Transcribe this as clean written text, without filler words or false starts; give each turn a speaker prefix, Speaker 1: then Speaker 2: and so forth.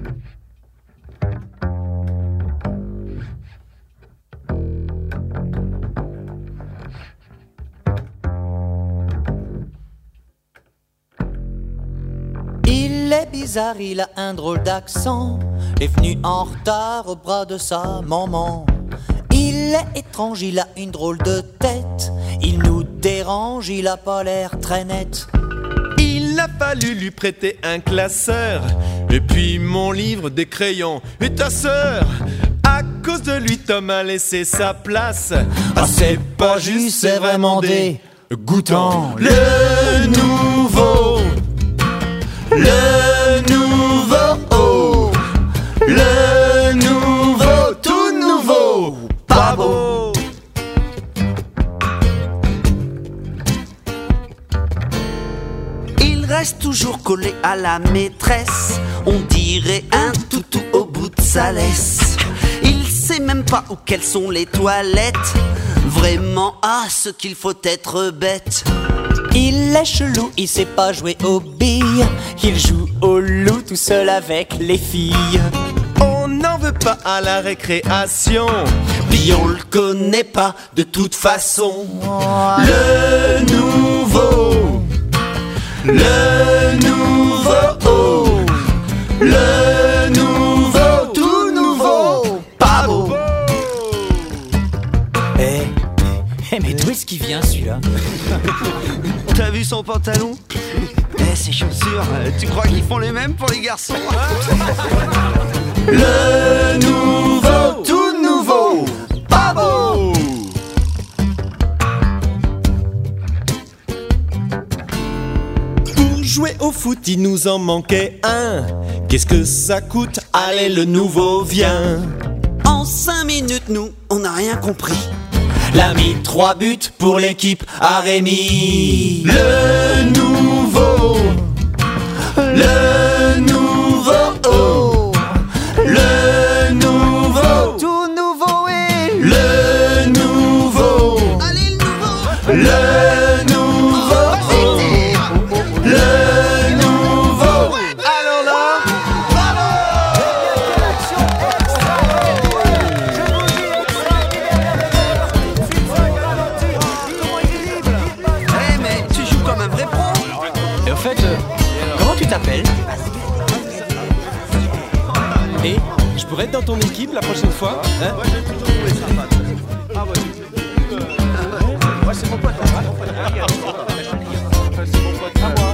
Speaker 1: Il est bizarre, il a un drôle d'accent, est venu en retard au bras de sa maman. Il est étrange, il a une drôle de tête, il nous dérange, il a pas l'air très net.
Speaker 2: Il a fallu lui prêter un classeur, et puis mon livre, des crayons et ta sœur. À cause de lui, Tom a laissé sa place.
Speaker 1: Ah, c'est pas juste, c'est vraiment dégoûtant.
Speaker 2: Le nouveau, oh, le nouveau, tout nouveau, pas beau.
Speaker 3: Il reste toujours collé à la maîtresse, on dirait un toutou au bout de sa laisse. Il sait même pas où quelles sont les toilettes, vraiment, ce qu'il faut être bête.
Speaker 1: Il est chelou, il sait pas jouer aux billes, il joue au loup tout seul avec les filles.
Speaker 2: On n'en veut pas à la récréation,
Speaker 3: Puis on le connaît pas de toute façon.
Speaker 2: le nouveau, oh, le nouveau, tout nouveau, pas beau.
Speaker 1: Mais d'où est-ce qu'il vient celui-là?
Speaker 3: T'as vu son pantalon? Ses chaussures, tu crois qu'ils font les mêmes pour les garçons?
Speaker 2: Le nouveau, tout nouveau, pas beau. Pour jouer au foot, il nous en manquait un. Qu'est-ce que ça coûte? Allez, le nouveau vient.
Speaker 3: En 5 minutes, nous, on n'a rien compris.
Speaker 1: L'a mis 3 buts pour l'équipe à Rémi.
Speaker 2: Le nouveau, oh, le nouveau,
Speaker 3: Tout nouveau et...
Speaker 2: le nouveau,
Speaker 3: Allez, le nouveau!
Speaker 2: le nouveau, oh, le nouveau. Alors là,
Speaker 3: Mais tu joues comme un vrai pro!
Speaker 1: Et au fait, comment tu t'appelles?
Speaker 4: Et je pourrais être dans ton équipe la prochaine fois, hein?
Speaker 2: moi j'ai toujours trouvé ça pas. Ah ouais. Ouais, c'est mon pote. C'est mon pote à moi.